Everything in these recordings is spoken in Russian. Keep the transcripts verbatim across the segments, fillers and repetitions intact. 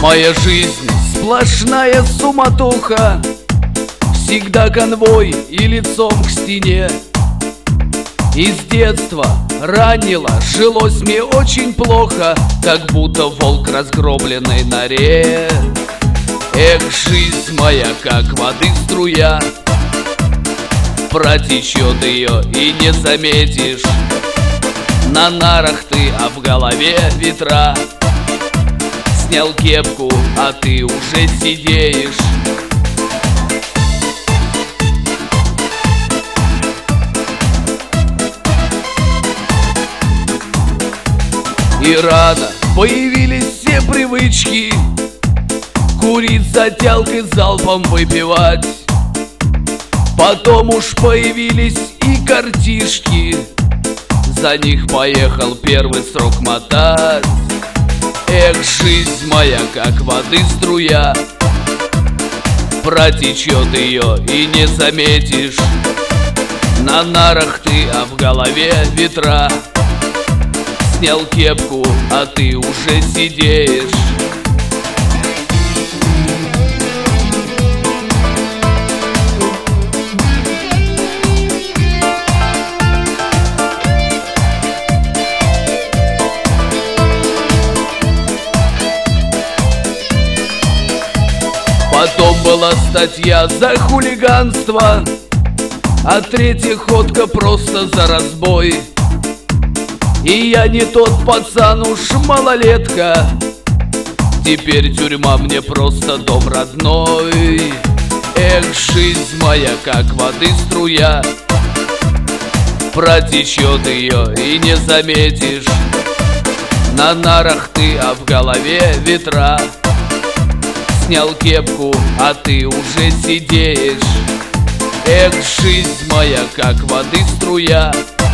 Моя жизнь сплошная суматоха, всегда конвой и лицом к стене. Из детства ранило, жилось мне очень плохо, как будто волк в разгромленной норе. Эх, жизнь моя, как воды струя, протечет ее и не заметишь. На нарах ты, а в голове ветра. Снял кепку, а ты уже сидеешь. И рано появились все привычки: курить за тялкой, залпом выпивать. Потом уж появились и картишки, за них поехал первый срок мотать. Эх, жизнь моя, как воды струя, протечет ее и не заметишь. На нарах ты, а в голове ветра. Снял кепку, а ты уже сидеешь. Потом была статья за хулиганство, а третья ходка просто за разбой. И я не тот пацан, уж малолетка, теперь тюрьма мне просто дом родной. Эх, жизнь моя, как воды струя, протечет ее и не заметишь. На нарах ты, а в голове ветра. Снял кепку, а ты уже сидеешь. Эх, жизнь моя, как воды струя,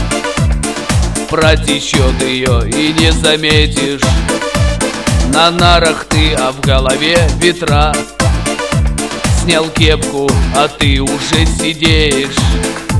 протечет ее и не заметишь. На нарах ты, а в голове ветра. Снял кепку, а ты уже сидеешь.